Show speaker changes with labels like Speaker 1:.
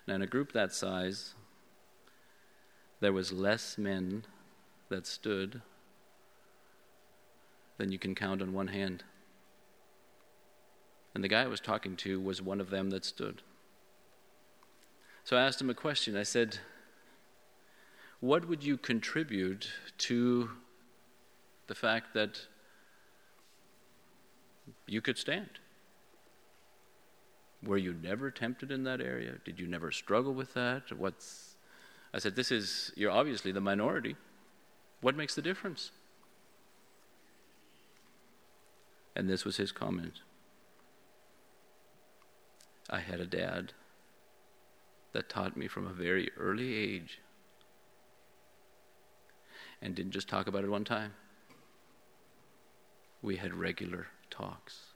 Speaker 1: Now, in a group that size, there was less men that stood than you can count on one hand. And the guy I was talking to was one of them that stood. So I asked him a question. I said, what would you contribute to the fact that you could stand? Were you never tempted in that area? Did you never struggle with that? I said, you're obviously the minority. What makes the difference? And this was his comment. I had a dad that taught me from a very early age, and didn't just talk about it one time. We had regular talks.